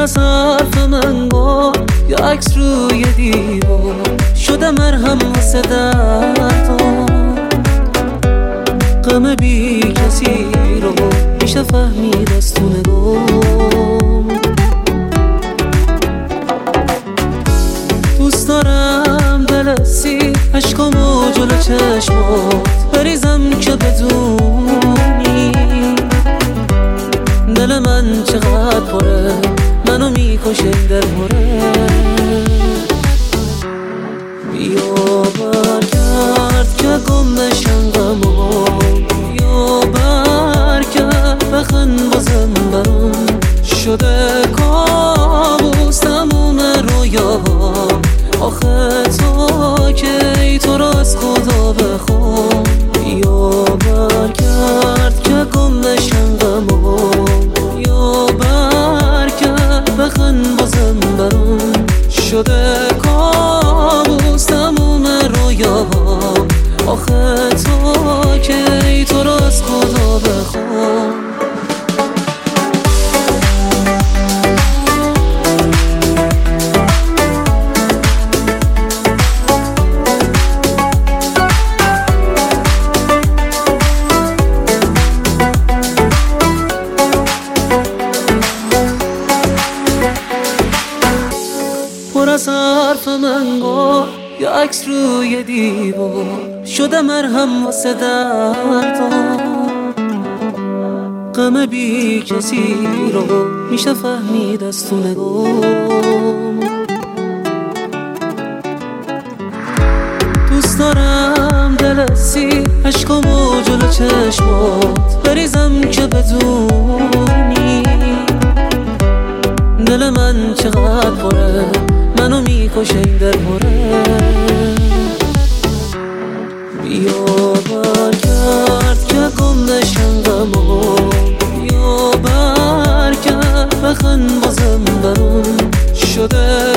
از حرف من گفت یا عکس روی دیوار شده مرهم واسه دردم. غم بی کسی رو میشه فهمید از تو نگام. دوست دارم دلسی عشقامو جلو چشمات بریزم که بدونی دل من چقدر پره، منو میکشه این دل پره. بیا برگرد که گم بشن غمام، بیا برگرد بخند بازم برام. شده کابوس تموم رویاهام، آخه تا کی تو را از خدا بخوام. بیا برگرد که گم بشن غمام، بیا برگرد بخند بازم برام. شده کابوس تموم رویاهام، آخه تا کی تو را از خدا بخوام. پر از حرف من گفت یا عکس روی دیوار شده مرهم واسه دردم. غم بی کسی رو میشه فهمید از تو نگام. دوست دارم دلسی عشقامو جلو چشمات بریزم که بدونی دل من چقدر پره، منو میکشه این دل پره. بیا برگرد که گم بشن غمام، بیا برگرد بخند بازم برام. شده